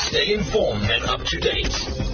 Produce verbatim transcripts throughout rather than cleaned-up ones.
Stay informed and up to date.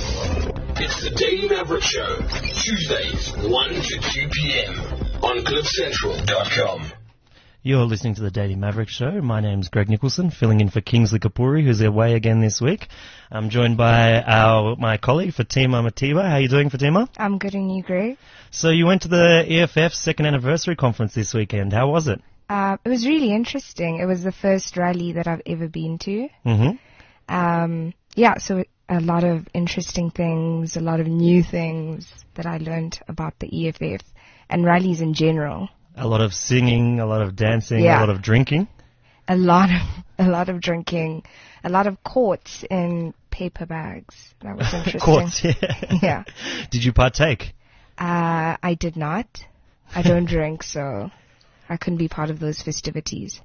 It's the Daily Maverick Show, Tuesdays, one to two p.m. on cliff central dot com. You're listening to the Daily Maverick Show. My name's Greg Nicholson, filling in for Kingsley Kapuri, who's away again this week. I'm joined by our my colleague, Fatima Matiba. How are you doing, Fatima? I'm good, and you, Greg? So you went to the E F F second anniversary conference this weekend. How was it? Uh, it was really interesting. It was the first rally that I've ever been to. Mm-hmm. Um, yeah, so a lot of interesting things, a lot of new things that I learned about the E F F and rallies in general. A lot of singing, a lot of dancing, Yeah. a lot of drinking. A lot of a lot of drinking, a lot of quartz in paper bags. That was interesting. Quartz, yeah. Yeah. Did you partake? Uh, I did not. I don't drink, so I couldn't be part of those festivities.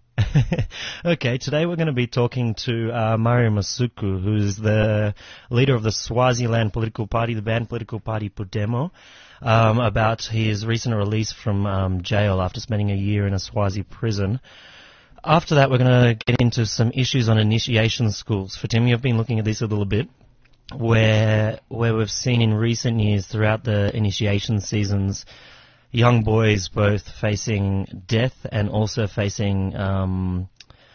Okay, today we're going to be talking to uh, Mario Masuku, who's the leader of the Swaziland political party, the banned political party Podemo, um, about his recent release from um, jail after spending a year in a Swazi prison. After that, we're going to get into some issues on initiation schools. Fatima, you've been looking at this a little bit, where where we've seen in recent years throughout the initiation seasons young boys both facing death and also facing um,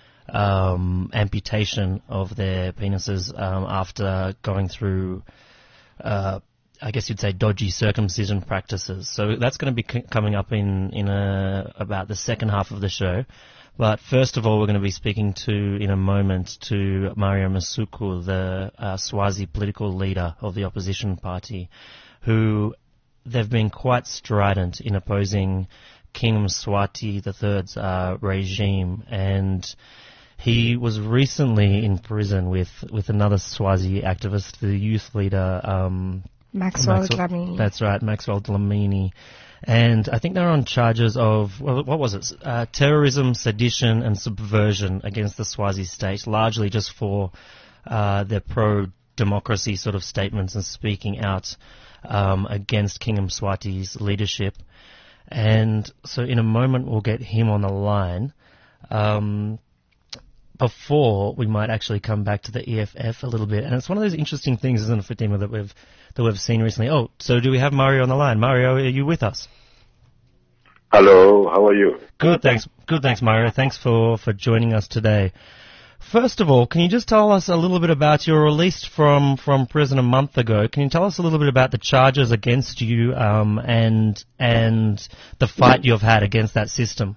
um, amputation of their penises um, after going through, uh, I guess you'd say, dodgy circumcision practices. So that's going to be c- coming up in, in a, about the second half of the show. But first of all, we're going to be speaking to, in a moment, to Mario Masuku, the uh, Swazi political leader of the opposition party, who they've been quite strident in opposing King Mswati the third's uh, regime, and he was recently in prison with, with another Swazi activist, the youth leader um, Maxwell Maxwell- Dlamini. That's right, Maxwell Dlamini. And I think they're on charges of, well, what was it, uh, terrorism, sedition and subversion against the Swazi state, largely just for uh, their pro-democracy sort of statements and speaking out um, against King Mswati's leadership. And so in a moment we'll get him on the line. Um, before we might actually come back to the E F F a little bit. And it's one of those interesting things, isn't it, Fatima, that we've that we've seen recently. Oh, so do we have Mario on the line? Mario, are you with us? Hello, how are you? Good, thanks. Good, thanks, Mario. Thanks for, for joining us today. First of all, can you just tell us a little bit about your release from, from prison a month ago? Can you tell us a little bit about the charges against you um, and and the fight you've had against that system?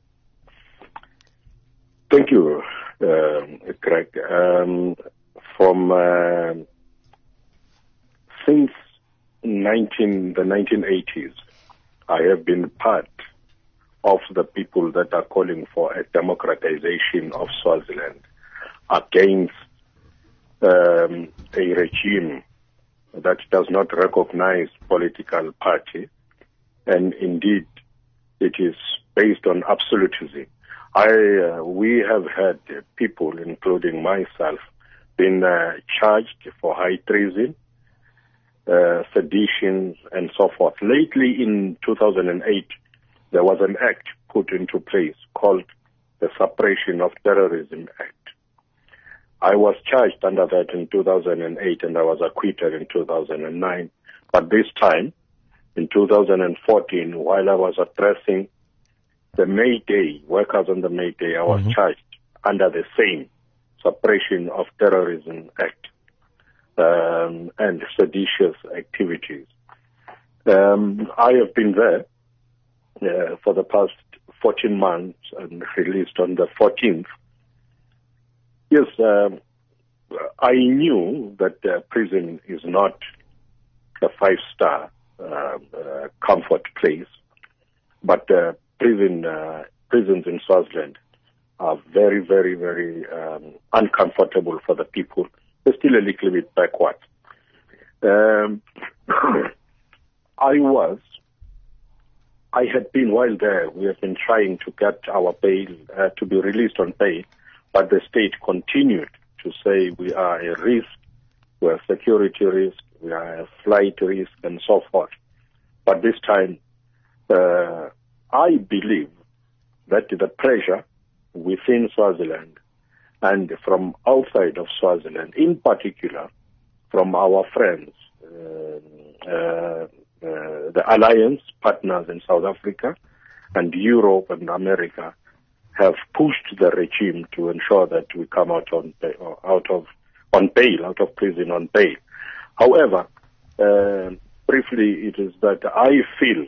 Thank you, uh, Craig. Um, from uh, since nineteen the nineteen eighties, I have been part of the people that are calling for a democratization of Swaziland against um, a regime that does not recognize political party, and indeed it is based on absolutism. I, uh, we have had uh, people, including myself, been uh, charged for high treason, uh, sedition, and so forth. Lately, in two thousand eight, there was an act put into place called the Suppression of Terrorism Act. I was charged under that in two thousand eight, and I was acquitted in two thousand nine. But this time, in two thousand fourteen, while I was addressing the May Day, workers on the May Day, I was Mm-hmm. charged under the same Suppression of Terrorism Act um, and seditious activities. Um, I have been there uh, for the past fourteen months and released on the fourteenth. Yes, um, I knew that uh, prison is not a five-star uh, uh, comfort place, but uh, prison uh, prisons in Swaziland are very, very, very um, uncomfortable for the people. They're still a little bit backwards. Um, I was, I had been, while there, we have been trying to get our bail, uh, to be released on bail, but the state continued to say we are a risk, we are a security risk, we are a flight risk, and so forth. But this time, uh, I believe that the pressure within Swaziland and from outside of Swaziland, in particular from our friends, uh, uh, uh, the alliance partners in South Africa and Europe and America, have pushed the regime to ensure that we come out on out of on bail, out of prison on bail. However, uh, briefly, it is that I feel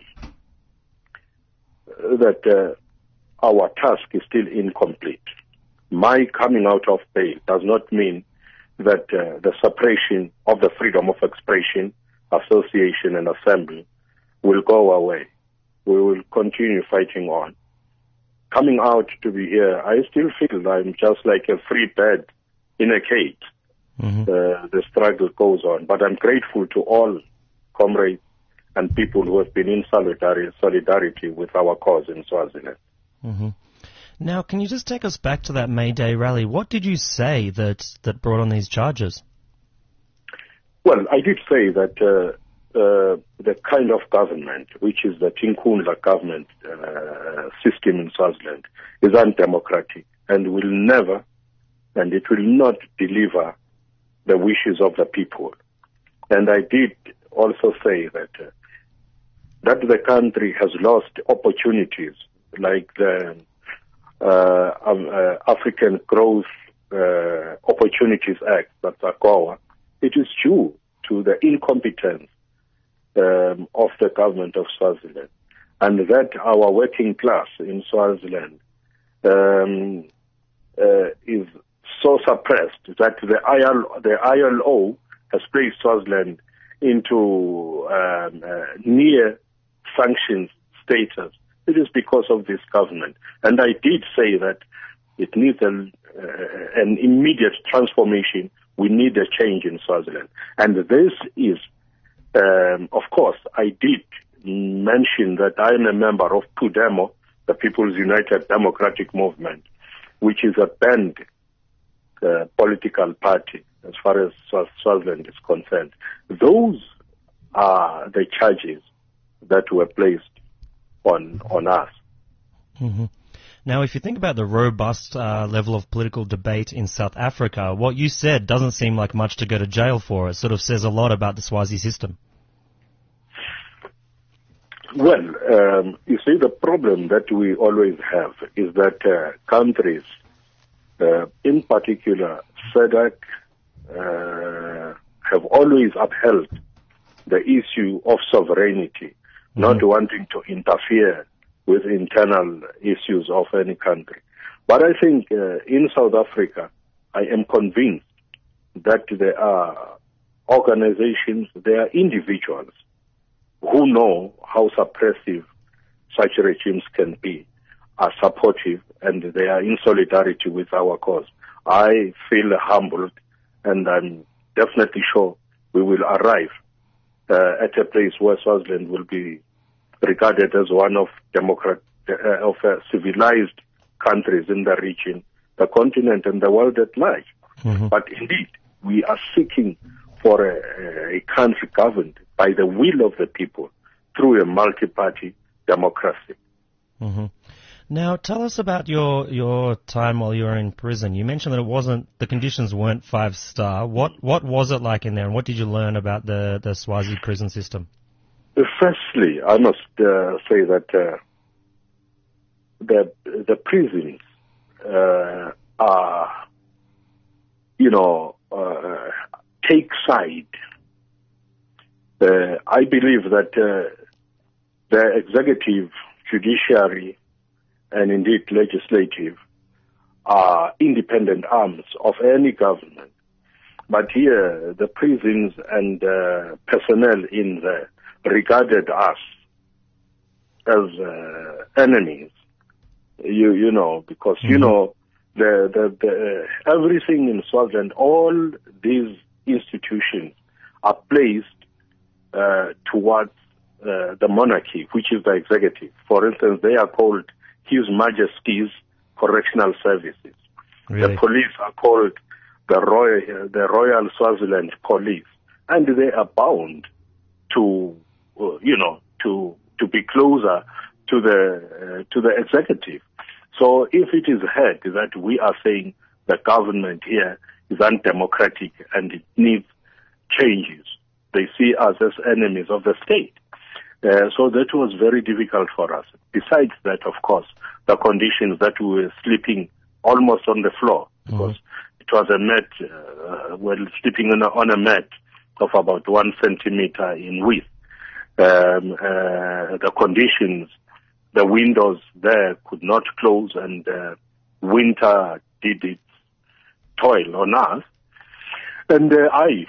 that uh, our task is still incomplete. My coming out of bail does not mean that uh, the suppression of the freedom of expression, association, and assembly will go away. We will continue fighting on. Coming out to be here, I still feel I'm just like a free bird in a cage. Mm-hmm. Uh, the struggle goes on. But I'm grateful to all comrades and people who have been in solidarity, solidarity with our cause in Swaziland. Mm-hmm. Now, can you just take us back to that May Day rally? What did you say that, that brought on these charges? Well, I did say that uh, uh, the kind of government, which is the Tinkhundla government uh, system in Swaziland, is undemocratic and will never, and it will not deliver the wishes of the people. And I did also say that uh, that the country has lost opportunities like the uh, uh, African Growth uh, Opportunities Act, that's AGOA. It is due to the incompetence um, of the government of Swaziland, and that our working class in Swaziland um, uh, is so suppressed that the I L, the I L O has placed Swaziland into um, uh, near sanctions status. It is because of this government. And I did say that it needs a, uh, an immediate transformation. We need a change in Swaziland. And this is, um, of course, I did mention that I am a member of PUDEMO, the People's United Democratic Movement, which is a banned uh, political party as far as Swaziland is concerned. Those are the charges that were placed on on us. Mm-hmm. Now, if you think about the robust uh, level of political debate in South Africa, what you said doesn't seem like much to go to jail for. It sort of says a lot about the Swazi system. Well, um, you see, the problem that we always have is that uh, countries, uh, in particular S A D C, uh, have always upheld the issue of sovereignty, mm-hmm. not wanting to interfere with internal issues of any country. But I think uh, in South Africa, I am convinced that there are organizations, there are individuals who know how suppressive such regimes can be, are supportive, and they are in solidarity with our cause. I feel humbled, and I'm definitely sure we will arrive uh, at a place where Swaziland will be regarded as one of democrat uh, of uh, civilized countries in the region, the continent, and the world at large. Mm-hmm. But indeed, we are seeking for a, a country governed by the will of the people through a multi-party democracy. Mm-hmm. Now, tell us about your your time while you were in prison. You mentioned that it wasn't the conditions weren't five star. What what was it like in there, and what did you learn about the the Swazi prison system? Firstly, I must uh, say that uh, the the prisons uh, are, you know, uh, take side. Uh, I believe that uh, the executive, judiciary, and indeed legislative are independent arms of any government. But here, the prisons and uh, personnel in there regarded us as uh, enemies. You you know because mm-hmm. you know the the, the uh, everything in Swaziland, all these institutions are placed uh, towards uh, the monarchy, which is the executive. For instance, they are called His Majesty's Correctional Services. Really? The police are called the Royal the Royal Swaziland Police, and they are bound to uh, you know to to be closer to the uh, to the executive. So if it is heard that we are saying the government here is undemocratic and it needs changes. They see us as enemies of the state. Uh, so that was very difficult for us. Besides that, of course, the conditions that we were sleeping almost on the floor, because mm-hmm. it was a mat, uh, well, sleeping on a, on a mat of about one centimeter in width. Um, uh, the conditions, the windows there could not close, and uh, winter did its toil on us. And uh, I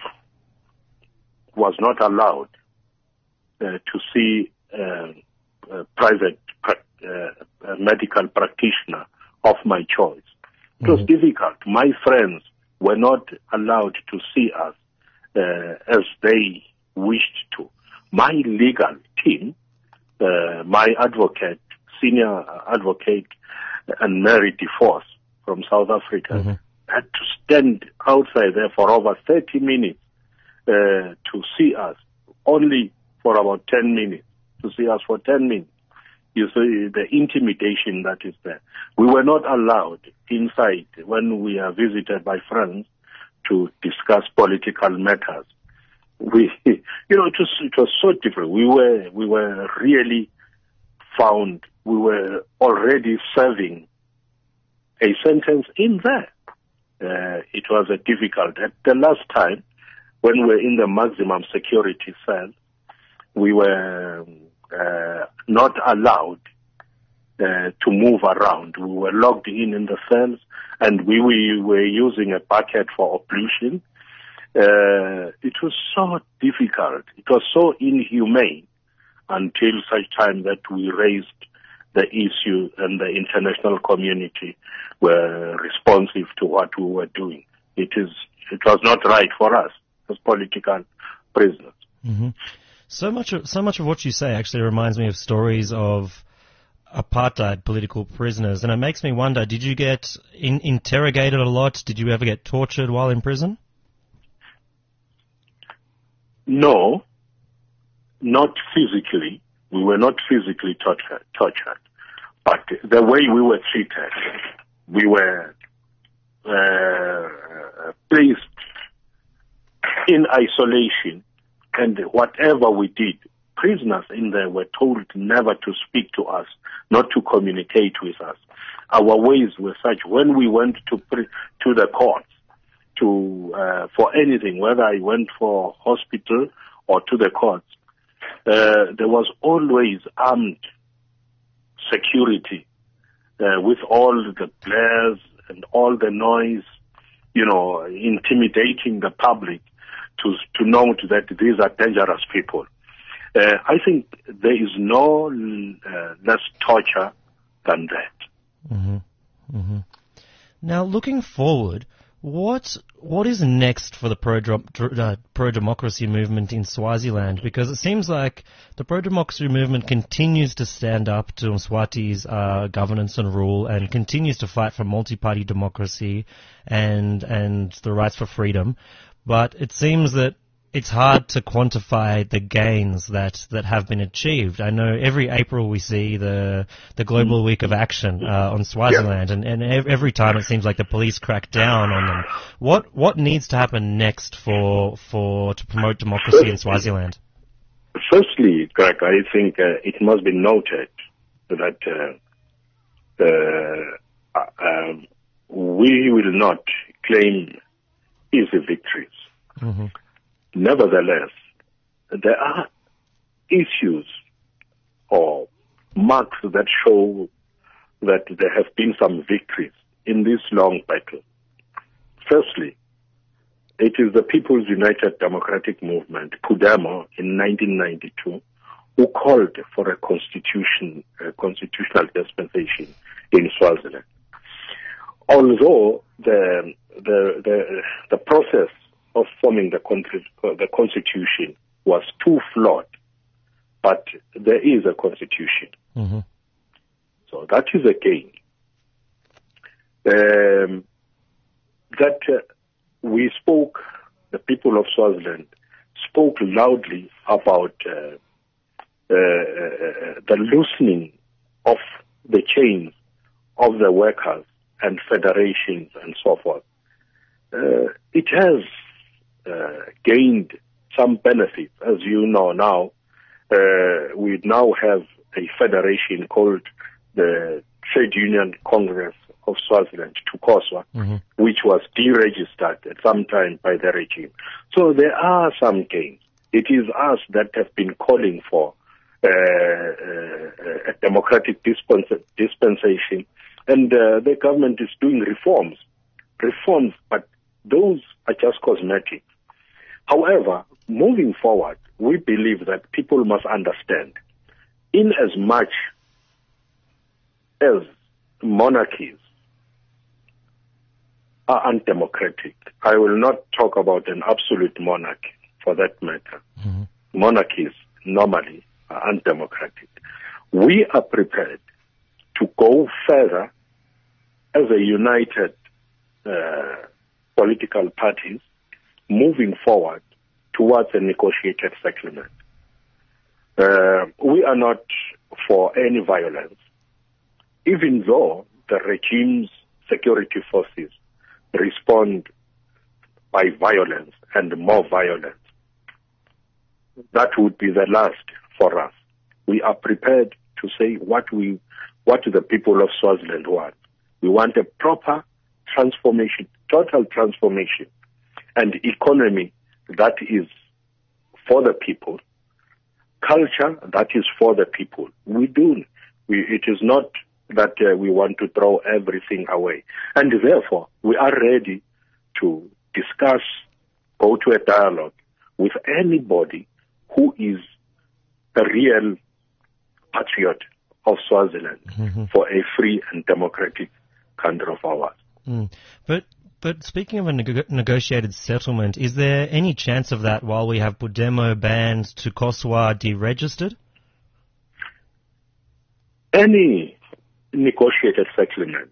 was not allowed uh, to see uh, a private pra- uh, a medical practitioner of my choice. It mm-hmm. was difficult. My friends were not allowed to see us uh, as they wished to. My legal team, uh, my advocate, senior advocate, and Mary DeForce from South Africa, mm-hmm. had to stand outside there for over thirty minutes uh, to see us, only for about ten minutes, to see us for ten minutes. You see the intimidation that is there. We were not allowed inside when we are visited by friends to discuss political matters. We, you know, it was, it was so different. We were, we were really found, we were already serving a sentence in there. Uh, it was a difficult. At the last time, when we were in the maximum security cell, we were uh, not allowed uh, to move around. We were locked in in the cells, and we, we were using a bucket for ablution. Uh, it was so difficult. It was so inhumane until such time that we raised the issue and the international community were responsive to what we were doing. It is, it was not right for us as political prisoners. Mm-hmm. So much of, so much of what you say actually reminds me of stories of apartheid political prisoners, and it makes me wonder, did you get in, interrogated a lot? Did you ever get tortured while in prison? No, not physically. We were not physically tortured, tortured. But the way we were treated, we were uh, placed in isolation, and whatever we did, prisoners in there were told never to speak to us, not to communicate with us. Our ways were such, when we went to pre- to the courts, to uh, for anything, whether I went for hospital or to the courts, uh, there was always armed security uh, with all the blares and all the noise, you know, intimidating the public to to note that these are dangerous people. Uh, I think there is no uh, less torture than that. Mm-hmm. Mm-hmm. Now, looking forward, what what is next for the pro uh, pro democracy movement in Swaziland? Because it seems like the pro democracy movement continues to stand up to Mswati's uh, governance and rule, and continues to fight for multi-party democracy and and the rights for freedom. But it seems that it's hard to quantify the gains that, that have been achieved. I know every April we see the the Global Week of Action uh, on Swaziland, yeah. and, and every time it seems like the police crack down on them. What what needs to happen next for for to promote democracy First, in Swaziland? Firstly, Greg, I think uh, it must be noted that uh, uh, uh, we will not claim easy victories. Mm-hmm. Nevertheless, there are issues or marks that show that there have been some victories in this long battle. Firstly, it is the People's United Democratic Movement, PUDEMO, in nineteen ninety-two, who called for a constitution, a constitutional dispensation in Swaziland. Although the the the, the process of forming the, the constitution was too flawed, but there is a constitution. Mm-hmm. So that is a gain. Um, that uh, we spoke, the people of Swaziland spoke loudly about uh, uh, the loosening of the chains of the workers and federations and so forth, uh, it has uh, gained some benefits. As you know now, uh, we now have a federation called the Trade Union Congress of Swaziland, TUCOSWA, mm-hmm. which was deregistered at some time by the regime. So there are some gains. It is us that have been calling for uh, uh, a democratic dispens- dispensation, and uh, the government is doing reforms, reforms, but those are just cosmetic. However, moving forward, we believe that people must understand, in as much as monarchies are undemocratic, I will not talk about an absolute monarchy for that matter. Mm-hmm. Monarchies normally are undemocratic. We are prepared to go further as a united uh, political parties moving forward towards a negotiated settlement. Uh, we are not for any violence, even though the regime's security forces respond by violence and more violence. That would be the last for us. We are prepared to say what we, what the people of Swaziland want. We want a proper transformation, total transformation, and economy that is for the people, culture that is for the people. We do. We, it is not that uh, we want to throw everything away. And therefore, we are ready to discuss, go to a dialogue with anybody who is a real patriot of Swaziland mm-hmm. for a free and democratic country of ours. Mm. But but speaking of a neg- negotiated settlement, is there any chance of that while we have Pudemo banned, TUCOSWA deregistered? Any negotiated settlement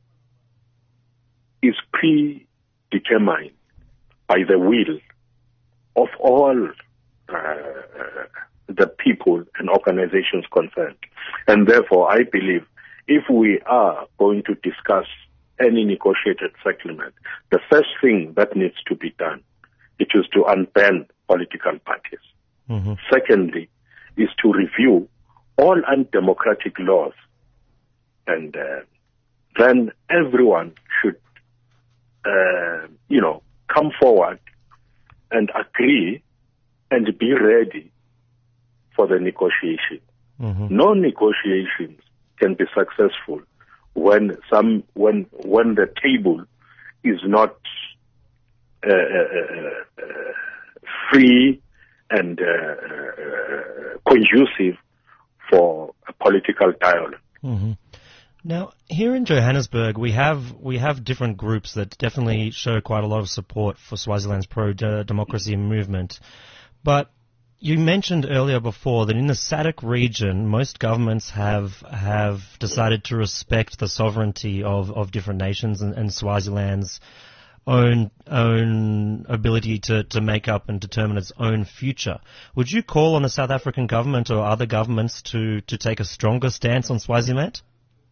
is predetermined by the will of all uh, the people and organizations concerned. And therefore, I believe if we are going to discuss any negotiated settlement, the first thing that needs to be done it is to unban political parties. Mm-hmm. Secondly, is to review all undemocratic laws, and uh, then everyone should, uh, you know, come forward and agree and be ready for the negotiation. Mm-hmm. No negotiations can be successful when some when when the table is not uh, uh, uh, free and uh, uh, conducive for a political dialogue. Mm-hmm. Now, here in Johannesburg, we have we have different groups that definitely show quite a lot of support for Swaziland's pro-democracy movement. But you mentioned earlier before that in the S A D C region, most governments have have decided to respect the sovereignty of, of different nations and, and Swaziland's own own ability to, to make up and determine its own future. Would you call on the South African government or other governments to, to take a stronger stance on Swaziland?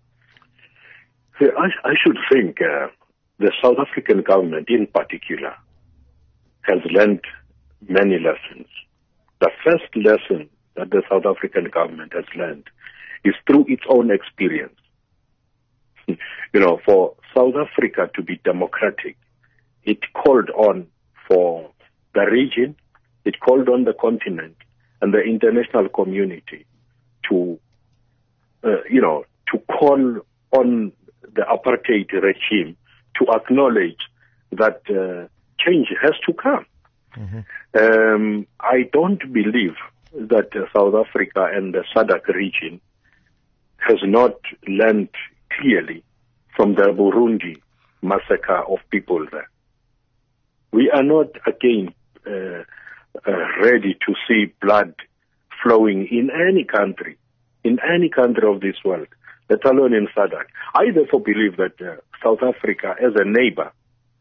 I, I should think uh, the South African government in particular has learned many lessons. The first lesson that the South African government has learned is through its own experience. You know, for South Africa to be democratic, it called on for the region, it called on the continent and the international community to, uh, you know, to call on the apartheid regime to acknowledge that uh, change has to come. Mm-hmm. Um, I don't believe that uh, South Africa and the S A D C region has not learned clearly from the Burundi massacre of people there. We are not again uh, uh, ready to see blood flowing in any country, in any country of this world, let alone in S A D C. I therefore believe that uh, South Africa as a neighbor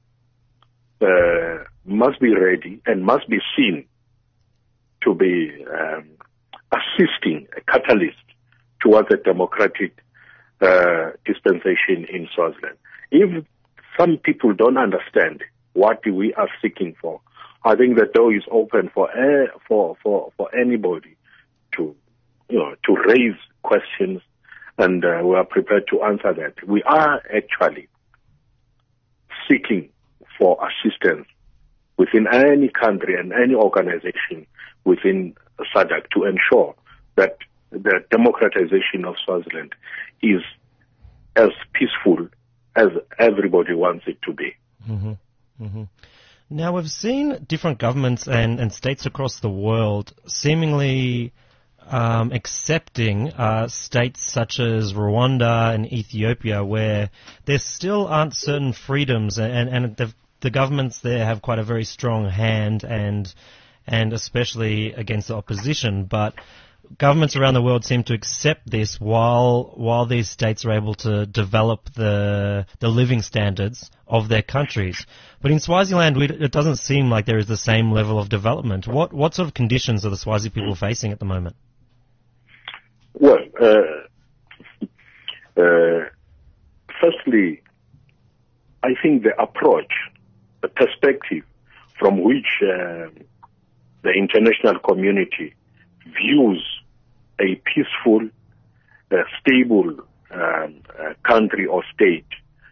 uh, must be ready and must be seen to be um, assisting, a catalyst towards a democratic uh, dispensation in Swaziland. if some people don't understand what we are seeking for, I think the door is open for uh, for for for anybody to, you know, to raise questions, and uh, we are prepared to answer that. We are actually seeking for assistance within any country and any organization within S A D C to ensure that the democratization of Swaziland is as peaceful as everybody wants it to be. Mm-hmm. Mm-hmm. Now, we've seen different governments and, and states across the world seemingly um, accepting uh, states such as Rwanda and Ethiopia, where there still aren't certain freedoms, and, and the, the governments there have quite a very strong hand, and and especially against the opposition. But governments around the world seem to accept this while while these states are able to develop the the living standards of their countries. But in Swaziland, we, it doesn't seem like there is the same level of development. What what sort of conditions are the Swazi people facing at the moment? Well, uh, uh, firstly, I think the approach, the perspective from which uh, the international community views a peaceful, uh, stable um, uh, country or state,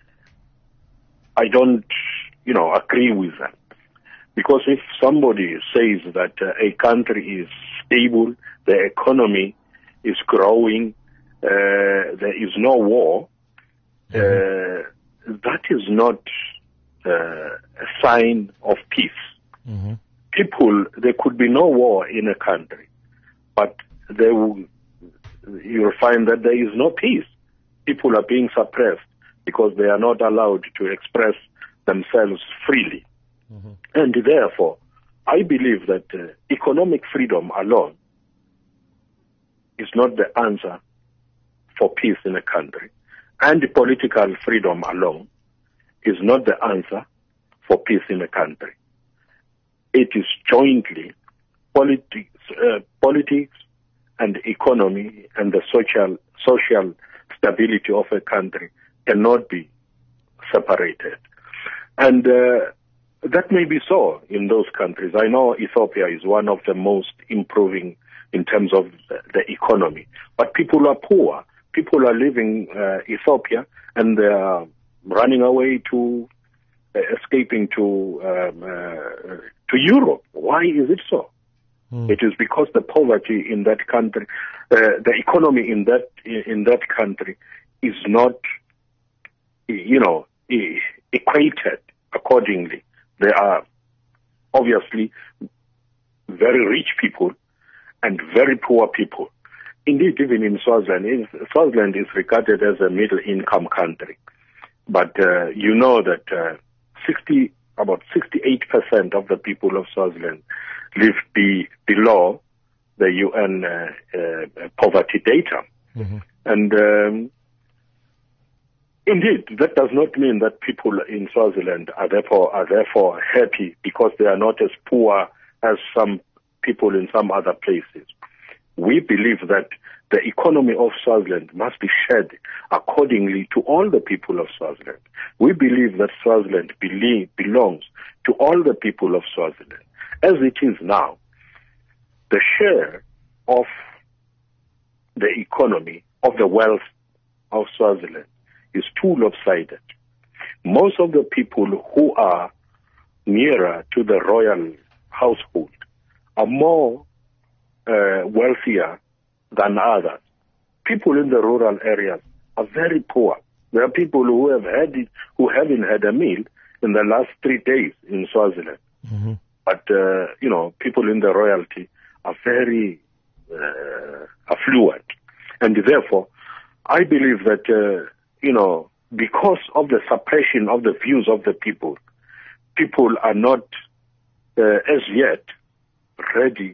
I don't, you know, agree with that. Because if somebody says that uh, a country is stable, the economy is growing, uh, there is no war, uh, that is not uh, a sign of peace. Mm-hmm. People, there could be no war in a country, but there will, you'll find that there is no peace. People are being suppressed because they are not allowed to express themselves freely. Mm-hmm. And therefore, I believe that uh, economic freedom alone is not the answer for peace in a country. And political freedom alone is not the answer for peace in a country. It is jointly politics, uh, politics and economy and the social social stability of a country cannot be separated. And uh, that may be so in those countries. I know Ethiopia is one of the most improving in terms of the, the economy. But people are poor. People are leaving uh, Ethiopia and they are running away to, uh, escaping to um, uh, to Europe. Why is it so? Mm. It is because the poverty in that country, uh, the economy in that in that country is not, you know, equated accordingly. There are obviously very rich people and very poor people. Indeed, even in Swaziland, Swaziland is regarded as a middle-income country. But uh, you know that uh, sixty, about sixty-eight percent of the people of Swaziland live be, below the U N uh, uh, poverty data. Mm-hmm. And um, indeed, that does not mean that people in Swaziland are therefore are therefore happy because they are not as poor as some people in some other places. We believe that the economy of Swaziland must be shared accordingly to all the people of Swaziland. We believe that Swaziland believe, belongs to all the people of Swaziland. As it is now, the share of the economy, of the wealth of Swaziland is too lopsided. Most of the people who are nearer to the royal household are more uh, wealthier than others. People in the rural areas are very poor. There are people who have had it, who haven't had a meal in the last three days in Swaziland. Mm-hmm. But uh, you know, people in the royalty are very uh, affluent, and therefore, I believe that uh, you know, because of the suppression of the views of the people, people are not uh, as yet ready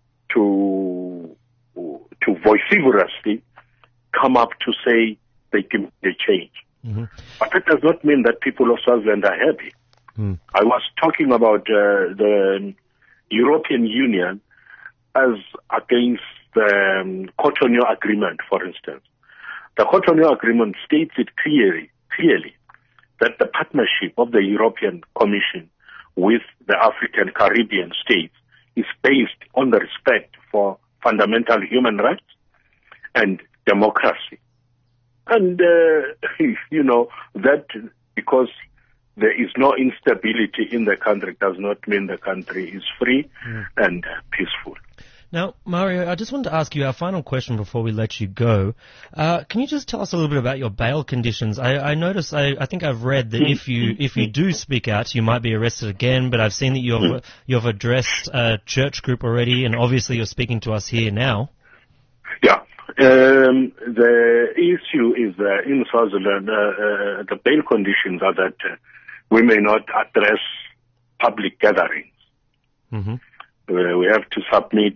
to to vociferously come up to say they can they change. Mm-hmm. But that does not mean that people of Swaziland are happy. Mm. I was talking about uh, the European Union as against the um, Cotonou Agreement, for instance. The Cotonou Agreement states it clearly, clearly that the partnership of the European Commission with the African Caribbean states is based on the respect for fundamental human rights and democracy. And, uh, you know, that because there is no instability in the country does not mean the country is free mm. and peaceful. Now, Mario, I just wanted to ask you our final question before we let you go. Uh, can you just tell us a little bit about your bail conditions? I, I notice, I, I think I've read that if you if you do speak out, you might be arrested again, but I've seen that you've, you've addressed a church group already, and obviously you're speaking to us here now. Yeah. Um, the issue is uh, in Swaziland, uh, uh, the bail conditions are that uh, we may not address public gatherings. Mm-hmm. Uh, we have to submit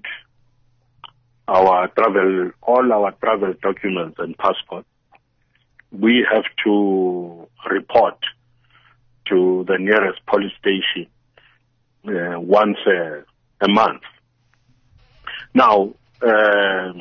our travel, all our travel documents and passports. We have to report to the nearest police station uh, once a, a month. Now, uh,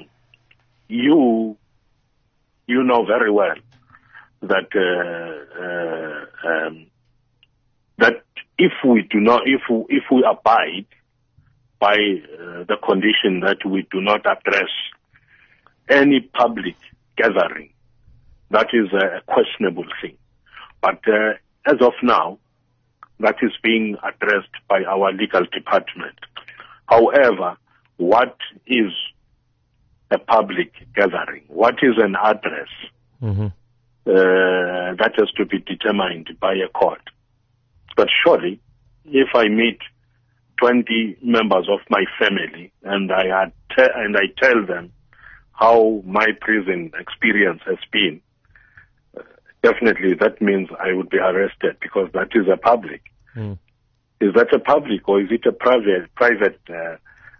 you you know very well that uh, uh, um, that if we do not, if we, if we abide by uh, the condition that we do not address any public gathering, that is a questionable thing. But uh, as of now, that is being addressed by our legal department. However, what is a public gathering? What is an address? Mm-hmm. Uh, that has to be determined by a court. But surely, if I meet twenty members of my family and I had te- and I tell them how my prison experience has been, uh, definitely that means I would be arrested because that is a public. Mm. Is that a public or is it a private private uh,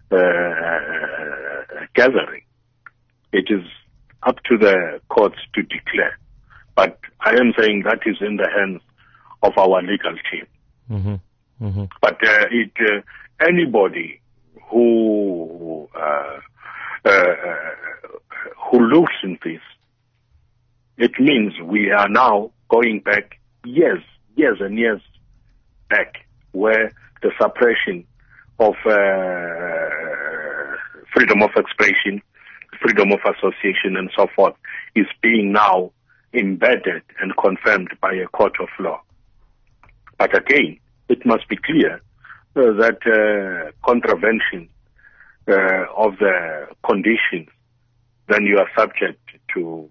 uh, gathering? It is up to the courts to declare. But I am saying that is in the hands of our legal team. Mm-hmm. Mm-hmm. But uh, it, uh, anybody who uh, uh, who looks in this, it means we are now going back years, years and years back, where the suppression of uh, freedom of expression, freedom of association, and so forth is being now embedded and confirmed by a court of law. But again, it must be clear uh, that uh, contravention uh, of the conditions, then you are subject to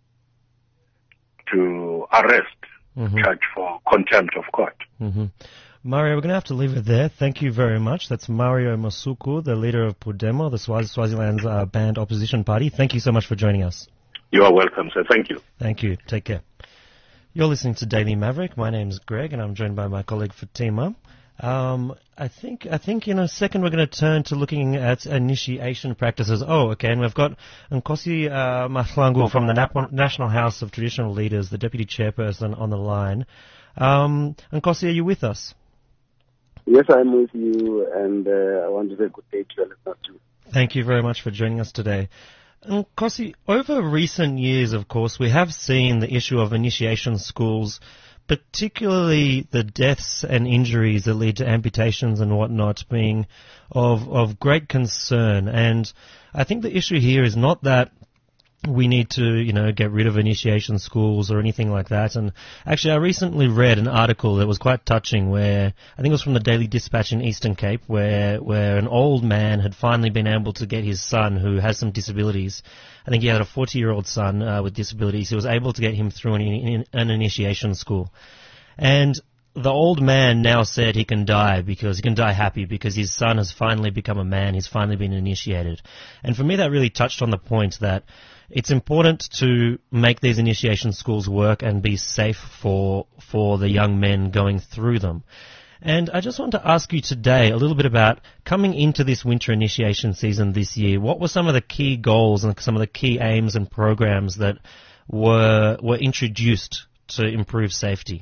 to arrest, mm-hmm. charge for contempt of court. Mm-hmm. Mario, we're going to have to leave it there. Thank you very much. That's Mario Masuku, the leader of Pudemo, the Swaz- Swaziland's uh, banned opposition party. Thank you so much for joining us. You are welcome, sir. Thank you. Thank you. Take care. You're listening to Daily Maverick. My name's Greg, and I'm joined by my colleague Fatima. Um, I think I think in a second we're going to turn to looking at initiation practices. Oh, okay, and we've got Nkosi uh, Mahlangu from the Nap- National House of Traditional Leaders, the deputy chairperson, on the line. Um, Nkosi, are you with us? Yes, I'm with you, and uh, I want to say good day to your listeners too. Thank you very much for joining us today. Nkosi, over recent years, of course, we have seen the issue of initiation schools, particularly the deaths and injuries that lead to amputations and whatnot, being of of great concern. And I think the issue here is not that we need to, you know, get rid of initiation schools or anything like that. And actually, I recently read an article that was quite touching where, I think it was from the Daily Dispatch in Eastern Cape, where, where an old man had finally been able to get his son, who has some disabilities. I think he had a forty-year-old son uh, with disabilities. He was able to get him through an, in, an initiation school. And the old man now said he can die because he can die happy because his son has finally become a man. He's finally been initiated. And for me, that really touched on the point that it's important to make these initiation schools work and be safe for for the young men going through them. And I just want to ask you today a little bit about coming into this winter initiation season this year. What were some of the key goals and some of the key aims and programs that were were introduced to improve safety?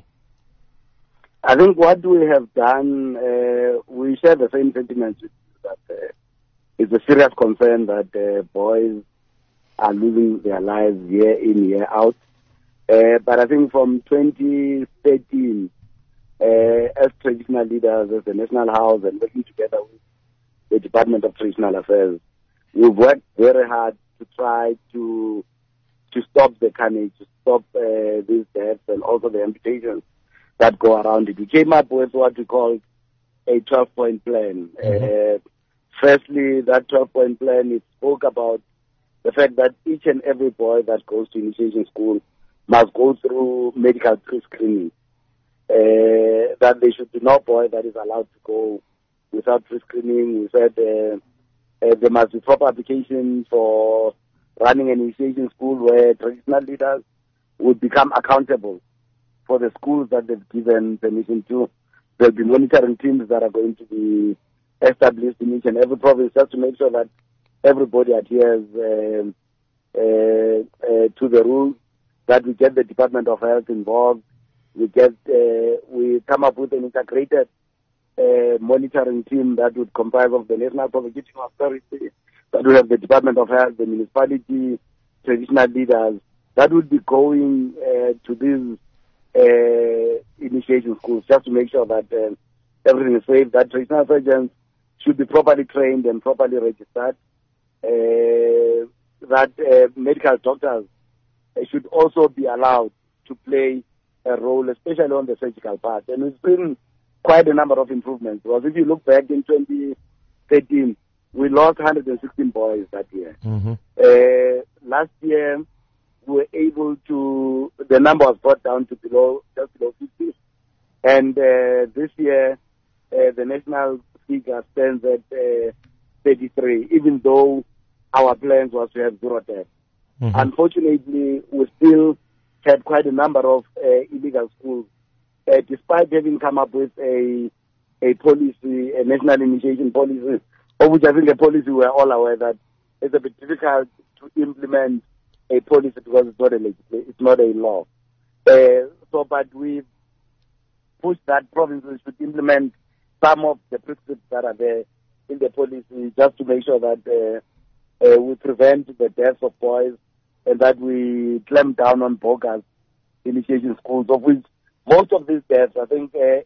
I think what we have done, uh, we share the same sentiments with you, that uh, it's a serious concern that uh, boys are losing their lives year in, year out. Uh, but I think from twenty thirteen, uh, as traditional leaders, as the National House, and working together with the Department of Traditional Affairs, we've worked very hard to try to to stop the carnage, to stop uh, these deaths and also the amputations that go around it. We came up with what we call a twelve-point plan. Mm-hmm. Uh, firstly, that twelve-point plan, it spoke about the fact that each and every boy that goes to initiation school must go through medical pre-screening. Uh, that there should be no boy that is allowed to go without pre-screening. We said uh, uh, there must be proper application for running an initiation school where traditional leaders would become accountable for the schools that they've given permission to. There'll be monitoring teams that are going to be established in each and every province just to make sure that everybody adheres uh, uh, uh, to the rules, that we get the Department of Health involved, we get, uh, we come up with an integrated uh, monitoring team that would comprise of the National Prosecuting Authority, that would have the Department of Health, the municipality, traditional leaders, that would be going uh, to these uh, initiation schools just to make sure that uh, everything is safe, that traditional surgeons should be properly trained and properly registered, uh, that uh, medical doctors uh, should also be allowed to play a role, especially on the surgical part. And we've seen quite a number of improvements, because if you look back in twenty thirteen, we lost one hundred sixteen boys that year. Mm-hmm. Uh, last year, we were able to, the number was brought down to below, just below fifty. And uh, this year, uh, the national figure stands at uh, thirty-three, even though our plans was to have zero deaths. Mm-hmm. Unfortunately, we still had quite a number of uh, illegal schools, uh, despite having come up with a a policy, a national initiation policy, of which I think a policy we're all aware that it's a bit difficult to implement a policy because it's not a legislation, it's not a law. Uh, so, but we've pushed that provinces should implement some of the prescripts that are there in the policy, just to make sure that uh, uh, we prevent the deaths of boys, and that we clamp down on bogus initiation schools, of which most of these deaths, I think uh,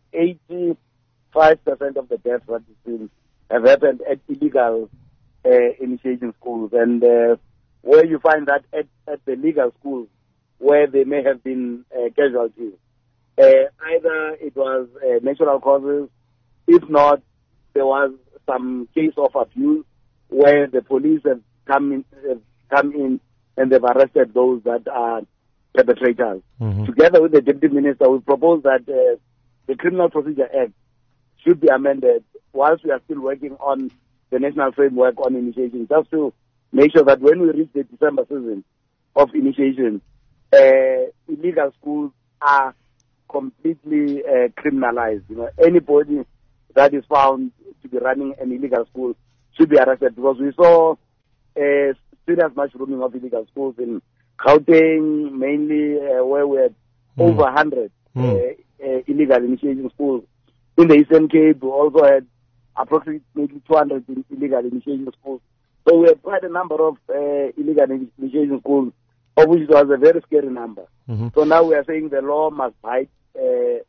eighty-five percent of the deaths that we've seen have happened at illegal uh, initiation schools. And uh, where you find that at, at the legal schools, where they may have been uh, casualties, uh, either it was uh, natural causes, if not, there was some case of abuse where the police have come in, have come in and they've arrested those that are perpetrators. Mm-hmm. Together with the Deputy Minister, we propose that uh, the Criminal Procedure Act should be amended whilst we are still working on the national framework on initiation, just to make sure that when we reach the December season of initiation, uh, illegal schools are completely uh, criminalized. You know, anybody that is found to be running an illegal school should be arrested, because we saw uh, serious mushrooming of illegal schools in Gauteng, mainly uh, where we had mm. over one hundred mm. uh, uh, illegal initiation schools. In the Eastern Cape, we also had approximately two hundred illegal initiation schools. So we had quite a number of uh, illegal initiation schools, of which was a very scary number. Mm-hmm. So now we are saying the law must bite uh,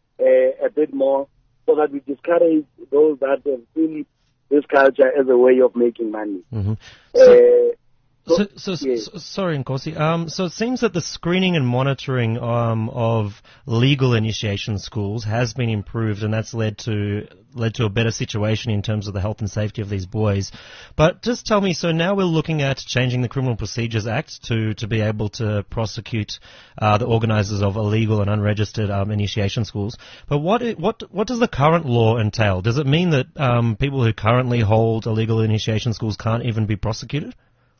uh, a bit more, so that we discourage those that have seen this culture as a way of making money. Mm-hmm. So, uh, so, so, so, yes. so sorry, Nkosi. Um, so it seems that the screening and monitoring um, of legal initiation schools has been improved, and that's led to led to a better situation in terms of the health and safety of these boys. But just tell me, so now we're looking at changing the Criminal Procedures Act to, to be able to prosecute uh, the organisers of illegal and unregistered um, initiation schools. But what what what does the current law entail? Does it mean that um, people who currently hold illegal initiation schools can't even be prosecuted?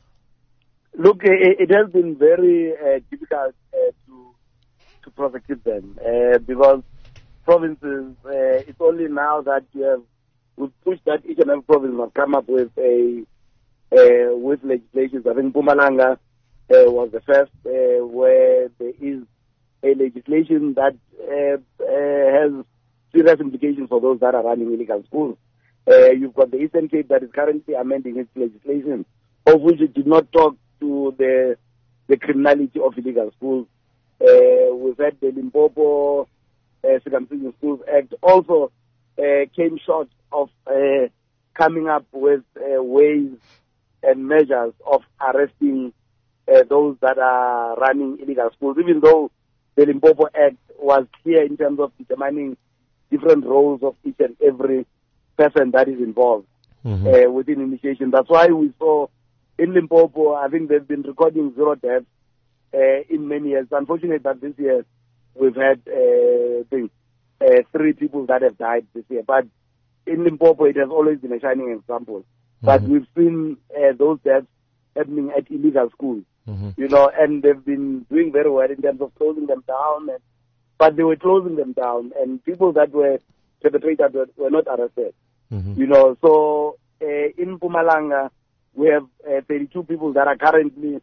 Look, it, it has been very uh, difficult uh, to to prosecute them uh, because provinces, uh, it's only now that you have, we've pushed that each and every province must come up with a, uh, with legislation. I think Mpumalanga uh, was the first uh, where there is a legislation that uh, uh, has serious implications for those that are running illegal schools. Uh, you've got the Eastern Cape that is currently amending its legislation, of which it did not talk to the the criminality of illegal schools. Uh, we've had the Limpopo uh, Circumcision Schools Act also uh, came short of uh, coming up with uh, ways and measures of arresting uh, those that are running illegal schools, even though the Limpopo Act was clear in terms of determining different roles of each and every person that is involved mm-hmm. uh, within initiation. That's why we saw in Limpopo, I think they've been recording zero deaths uh, in many years. Unfortunately, that this year we've had uh, things, uh, three people that have died this year. But in Limpopo, it has always been a shining example. Mm-hmm. But we've seen uh, those deaths happening at illegal schools, mm-hmm. you know, and they've been doing very well in terms of closing them down. And, but they were closing them down, and people that were perpetrators were, were not arrested, mm-hmm. you know. So uh, in Mpumalanga, we have uh, thirty-two people that are currently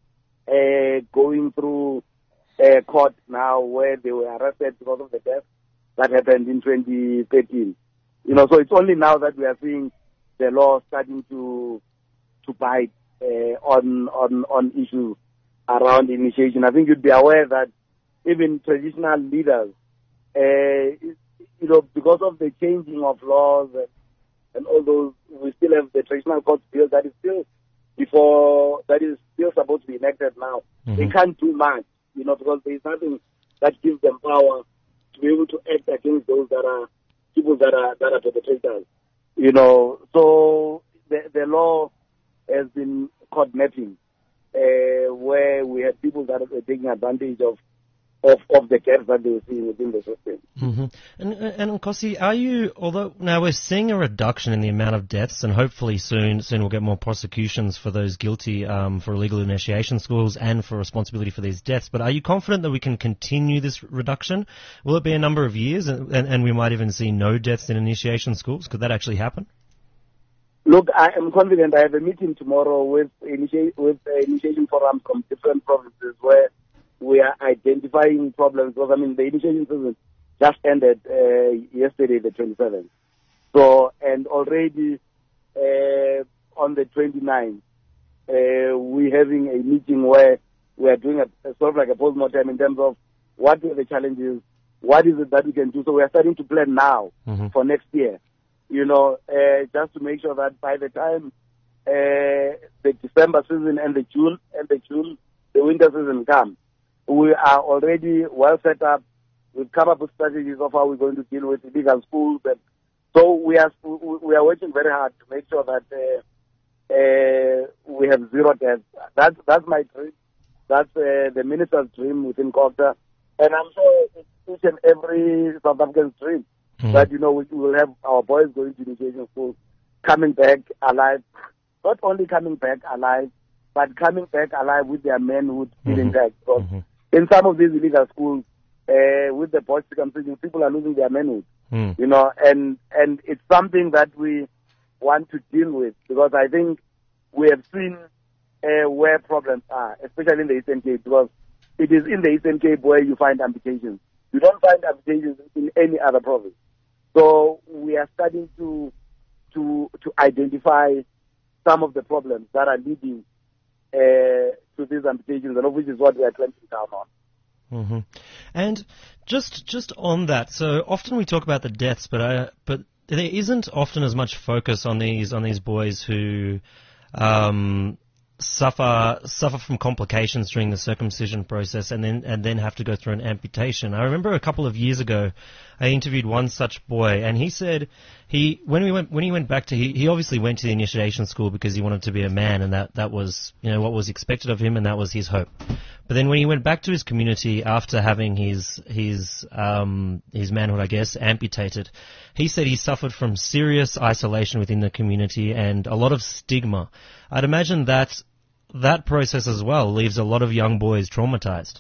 uh, going through uh, court now, where they were arrested because of the death that happened in twenty thirteen. You know, so it's only now that we are seeing the law starting to to bite uh, on on on issues around initiation. I think you'd be aware that even traditional leaders, uh, you know, because of the changing of laws and, and all those, we still have the traditional court bill that is still before that is still supposed to be enacted now. Mm-hmm. They can't do much, you know, because there is nothing that gives them power to be able to act against those that are people that are that are perpetrators. You know, so the the law has been caught napping, uh, where we had people that are taking advantage of of, of the gaps that they were seeing within the system. Mm-hmm. And, and Nkosi, are you, although now we're seeing a reduction in the amount of deaths, and hopefully soon soon we'll get more prosecutions for those guilty um, for illegal initiation schools and for responsibility for these deaths, but are you confident that we can continue this reduction? Will it be a number of years, and, and, and we might even see no deaths in initiation schools? Could that actually happen? Look, I am confident. I have a meeting tomorrow with, initi- with uh, initiation forums from different provinces where we are identifying problems. Because, I mean, the initiation season just ended uh, yesterday, the twenty-seventh. So, and already uh, on the twenty-ninth, uh, we're having a meeting where we are doing a, a sort of like a post-mortem in terms of what are the challenges, what is it that we can do. So we are starting to plan now mm-hmm. for next year, you know, uh, just to make sure that by the time uh, the December season and the June and the June, the winter season comes, we are already well set up. We've come up with strategies of how we're going to deal with illegal schools, and so we are we are working very hard to make sure that uh, uh, we have zero deaths. That's that's my dream. That's uh, the minister's dream within COGTA, and I'm sure it's each and every South African's dream mm-hmm. that you know we will have our boys going to initiation school, coming back alive. Not only coming back alive, but coming back alive with their manhood still mm-hmm. intact. Because mm-hmm. in some of these illegal schools, uh, with the boys circumcision, people are losing their manhood. Mm. You know, and and it's something that we want to deal with, because I think we have seen uh, where problems are, especially in the Eastern Cape, because it is in the Eastern Cape where you find amputations. You don't find amputations in any other province. So we are starting to to to identify some of the problems that are leading uh, to these amputations, and of which is what we are clamping down on. Mm-hmm. And just just on that, so often we talk about the deaths, but uh, but there isn't often as much focus on these on these boys who um, suffer suffer from complications during the circumcision process, and then and then have to go through an amputation. I remember a couple of years ago, I interviewed one such boy, and he said he when we went when he went back to he, he obviously went to the initiation school because he wanted to be a man, and that that was you know what was expected of him, and that was his hope. But then when he went back to his community after having his his um, his manhood, I guess, amputated, he said he suffered from serious isolation within the community and a lot of stigma. I'd imagine that that process as well leaves a lot of young boys traumatized.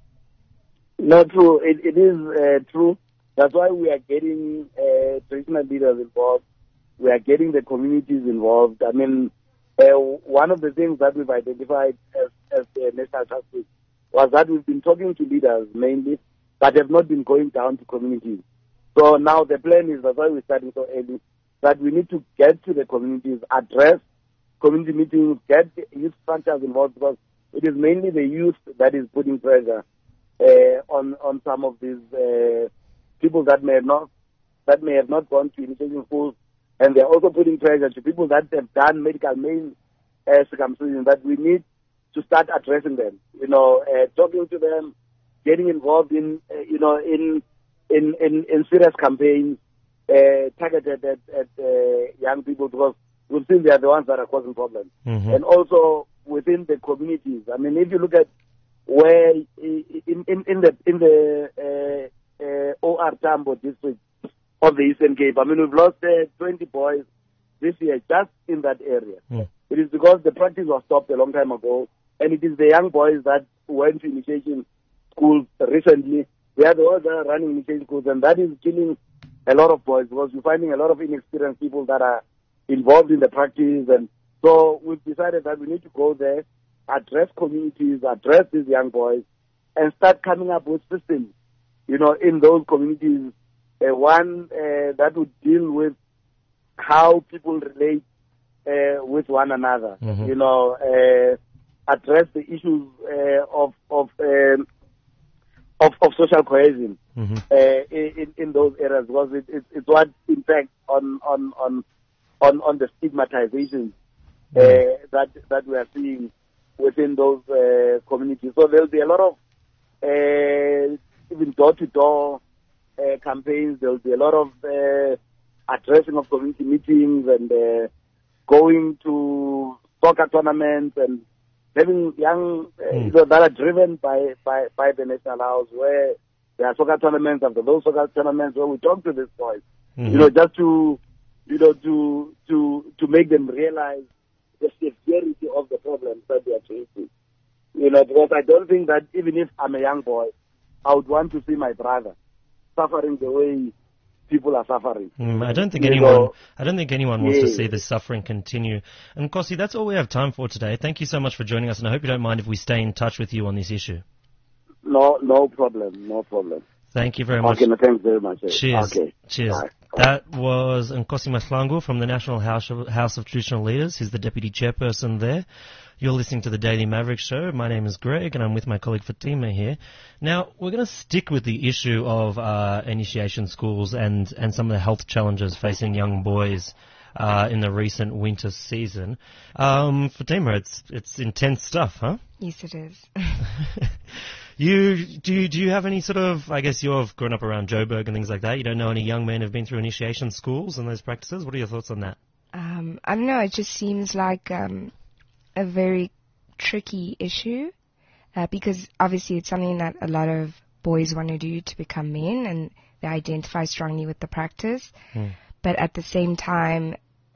No, true. It, it is uh, true. That's why we are getting uh, traditional leaders involved. We are getting the communities involved. I mean, uh, one of the things that we've identified as, as the National Task Force was that we've been talking to leaders mainly, but have not been going down to communities. So now the plan is, that's why we're starting so early, that we need to get to the communities, address community meetings, get youth structures involved, because it is mainly the youth that is putting pressure uh, on on some of these uh, people that may have not that may have not gone to initiation schools, and they're also putting pressure to people that have done medical main uh, circumcision, that we need to start addressing them. You know, uh, talking to them, getting involved in uh, you know in in in, in serious campaigns uh, targeted at, at uh, young people, because we've seen they are the ones that are causing problems, Mm-hmm. and also within the communities. I mean, if you look at where in in, in the in the uh, uh, O R Tambo district of the Eastern Cape, I mean, we've lost uh, twenty boys this year just in that area. Mm. It is because the practice was stopped a long time ago, and it is the young boys that went to initiation schools recently. They are the ones that are running initiation schools, and that is killing a lot of boys, because you're finding a lot of inexperienced people that are involved in the practice. And so we've decided that we need to go there, address communities, address these young boys, and start coming up with systems, you know, in those communities. Uh, one uh, that would deal with how people relate uh, with one another, Mhm. you know, uh, address the issues uh, of of, um, of of social cohesion Mm-hmm. uh, in in those areas, because it, it, it's what impacts on on on on on the stigmatization uh, Mm. that that we are seeing within those uh, communities. So there'll be a lot of uh, even door to door campaigns. There'll be a lot of uh, addressing of community meetings and uh, going to soccer tournaments and having young uh, Mm. you know, that are driven by, by, by the National House, where there are soccer tournaments. After those soccer tournaments, where we talk to these boys, Mhm. you know, just to you know to to to make them realize the severity of the problems that they are facing. You know, because I don't think that even if I'm a young boy, I would want to see my brother suffering the way people are suffering. Mm, I don't think You anyone. know, I don't think anyone wants to yeah. see this suffering continue. And Kosi, that's all we have time for today. Thank you so much for joining us, and I hope you don't mind if we stay in touch with you on this issue. No, no problem, no problem. Thank you very much. Okay, no, thanks very much. eh. Cheers. Okay. Cheers. Bye. That was Nkosi Mahlangu from the National House of, House of Traditional Leaders. He's the deputy chairperson there. You're listening to the Daily Maverick Show. My name is Greg, and I'm with my colleague Fatima here. Now, we're going to stick with the issue of uh, initiation schools and, and some of the health challenges facing young boys uh, in the recent winter season. Um, Fatima, it's it's intense stuff, huh? Yes, it is. You do you, do you have any sort of, I guess you've grown up around Joburg and things like that. You don't know any young men who've been through initiation schools and those practices? What are your thoughts on that? Um, I don't know. It just seems like um, a very tricky issue uh, because obviously it's something that a lot of boys want to do to become men, and they identify strongly with the practice. Mm. But at the same time,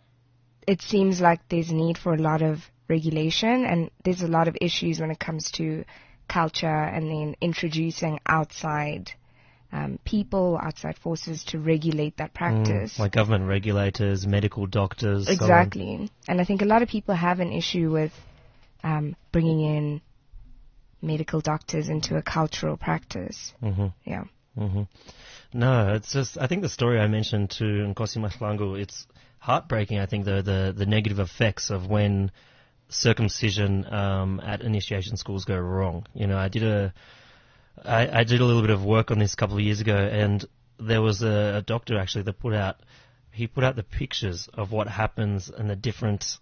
it seems like there's a need for a lot of regulation, and there's a lot of issues when it comes to culture and then introducing outside um, people, outside forces to regulate that practice. Mm, like government regulators, medical doctors. so on. Exactly. And I think a lot of people have an issue with um, bringing in medical doctors into a cultural practice. Mm-hmm. Yeah. Mm-hmm. No, it's just, I think the story I mentioned to Nkosi Mahlangu, it's heartbreaking, I think, the, the, the negative effects of when circumcision um, at initiation schools go wrong. You know, I did a, I, I did a little bit of work on this a couple of years ago, and there was a, a doctor actually that put out, he put out the pictures of what happens and the different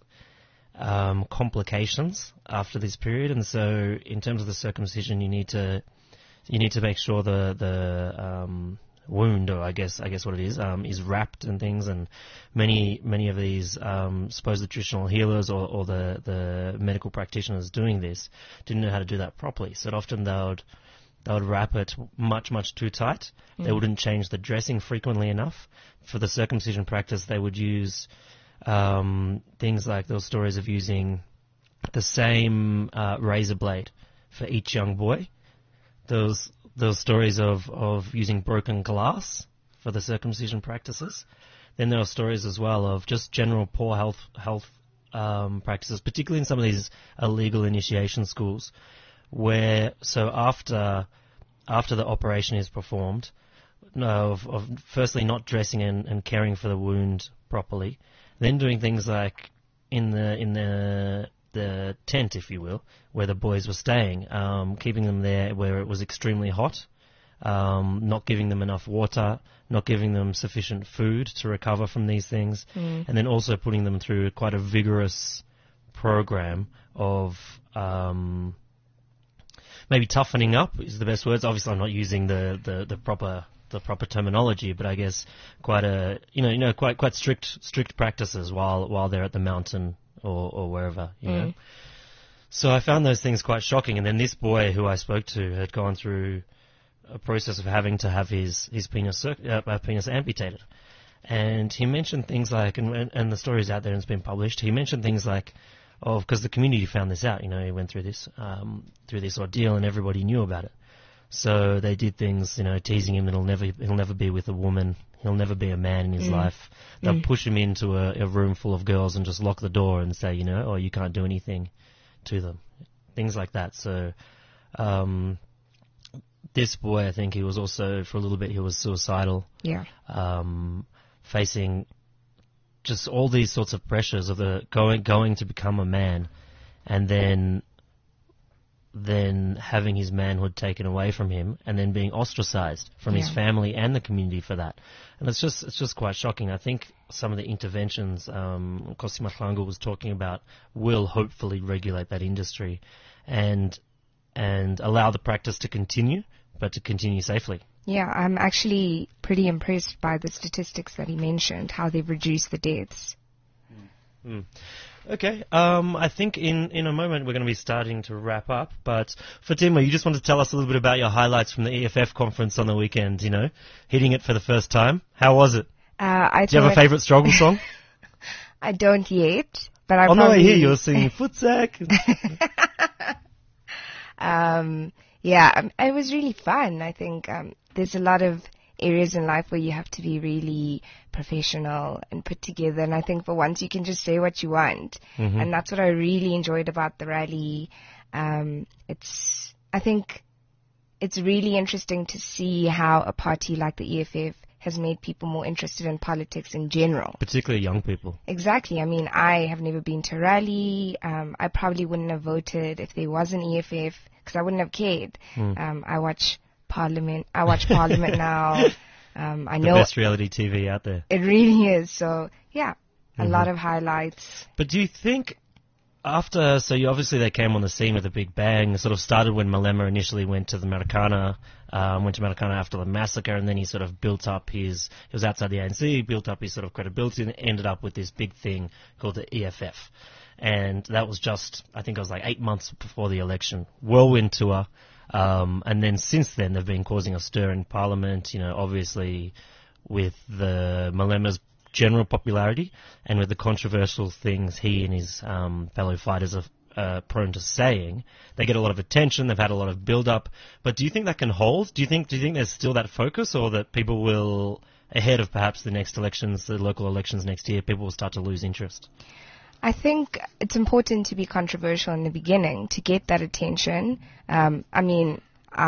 um, complications after this period. And so, in terms of the circumcision, you need to, you need to make sure the the um, wound, or I guess I guess what it is, um, is wrapped and things. And many many of these um, supposed traditional healers or, or the the medical practitioners doing this didn't know how to do that properly. So often they would they would wrap it much much too tight. Mm. They wouldn't change the dressing frequently enough. For the circumcision practice, they would use um, things like those stories of using the same uh, razor blade for each young boy. Those those stories of, of using broken glass for the circumcision practices. Then there are stories as well of just general poor health health um, practices, particularly in some of these illegal initiation schools, where so after after the operation is performed, no, of, of firstly not dressing and, and caring for the wound properly, then doing things like in the in the the tent, if you will, where the boys were staying, um, keeping them there where it was extremely hot, um, not giving them enough water, not giving them sufficient food to recover from these things, Mm. and then also putting them through quite a vigorous program of um, maybe toughening up is the best words. Obviously, I'm not using the, the, the proper the proper terminology, but I guess quite a you know you know quite quite strict strict practices while while they're at the mountain or, or wherever you Mm. know. So I found those things quite shocking. And then this boy who I spoke to had gone through a process of having to have his his penis circ- uh, penis amputated, and he mentioned things like and and, and the story's out there and it's been published. He mentioned things like, oh, because the community found this out. You know, he went through this um, through this ordeal and everybody knew about it. So they did things, you know, teasing him that he'll never, he'll never be with a woman, he'll never be a man in his Mm. life. They'll Mm. push him into a, a room full of girls and just lock the door and say, you know, oh, you can't do anything to them. Things like that. So um, this boy, I think he was also, for a little bit, he was suicidal, Yeah. um, facing just all these sorts of pressures of the going going to become a man, and then then having his manhood taken away from him, and then being ostracized from his Yeah. family and the community for that. And it's just it's just quite shocking. I think some of the interventions um, Nkosi Mahlangu was talking about will hopefully regulate that industry and and allow the practice to continue, but to continue safely. Yeah, I'm actually pretty impressed by the statistics that he mentioned, how they've reduced the deaths. Mm. Okay, um, I think in, in a moment we're going to be starting to wrap up, but Fatima, you just want to tell us a little bit about your highlights from the E F F conference on the weekend, you know, hitting it for the first time. How was it? Uh, I Do you have a thought- favourite struggle song? I don't yet, but I Oh, no, I probably... hear you're singing Footsack. um, yeah, um, it was really fun. I think um, there's a lot of areas in life where you have to be really professional and put together. And I think for once you can just say what you want. Mhm. And that's what I really enjoyed about the rally. Um, it's, I think it's really interesting to see how a party like the E F F has made people more interested in politics in general. Particularly young people. Exactly. I mean, I have never been to a rally. Um, I probably wouldn't have voted if there was an E F F because I wouldn't have cared. Mm. Um, I watch Parliament. I watch Parliament now. Um, I The know best reality T V out there. it really is. So yeah, a Mhm. lot of highlights. But do you think after, so you obviously they came on the scene with a big bang, it sort of started when Malema initially went to the Marikana, um, went to Marikana after the massacre, and then he sort of built up his, he was outside the A N C, he built up his sort of credibility and ended up with this big thing called the E F F. And that was just, I think it was like eight months before the election. Whirlwind tour. Um, and then since then they've been causing a stir in Parliament, you know, obviously with the Malema's general popularity and with the controversial things he and his um, fellow fighters are uh, prone to saying. They get a lot of attention, they've had a lot of build-up. But do you think that can hold? Do you think, do you think there's still that focus, or that people will, ahead of perhaps the next elections, the local elections next year, people will start to lose interest? I think it's important to be controversial in the beginning to get that attention. Um, I mean,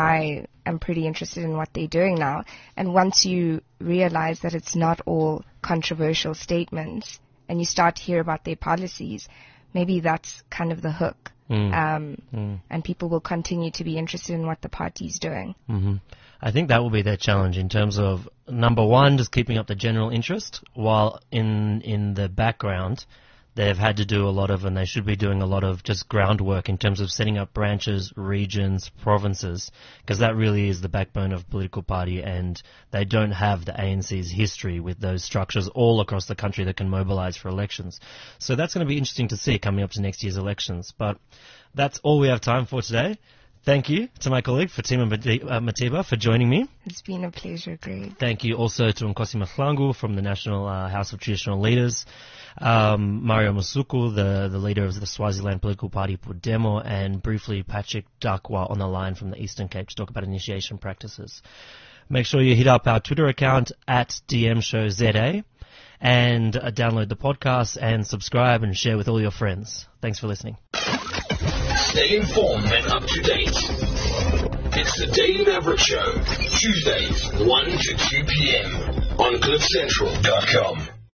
I am pretty interested in what they're doing now. And once you realize that it's not all controversial statements and you start to hear about their policies, maybe that's kind of the hook. Mm. Um, Mm. and people will continue to be interested in what the party's doing. hmm I think that will be their challenge in terms of, number one, just keeping up the general interest, while in in the background they've had to do a lot of, and they should be doing a lot of just groundwork in terms of setting up branches, regions, provinces, because that really is the backbone of a political party, and they don't have the A N C's history with those structures all across the country that can mobilize for elections. So that's going to be interesting to see coming up to next year's elections. But that's all we have time for today. Thank you to my colleague Fatima Matiba for joining me. It's been a pleasure, Greg. Thank you also to Nkosi Mahlangu from the National uh, House of Traditional Leaders, um, Mario Masuku, the, the leader of the Swaziland political party Podemo, and briefly Patrick Dakwa on the line from the Eastern Cape to talk about initiation practices. Make sure you hit up our Twitter account at D M Show Z A and uh, download the podcast and subscribe and share with all your friends. Thanks for listening. Stay informed and up to date. It's the Daily Maverick Show, Tuesdays, one to two p.m. on cliff central dot com.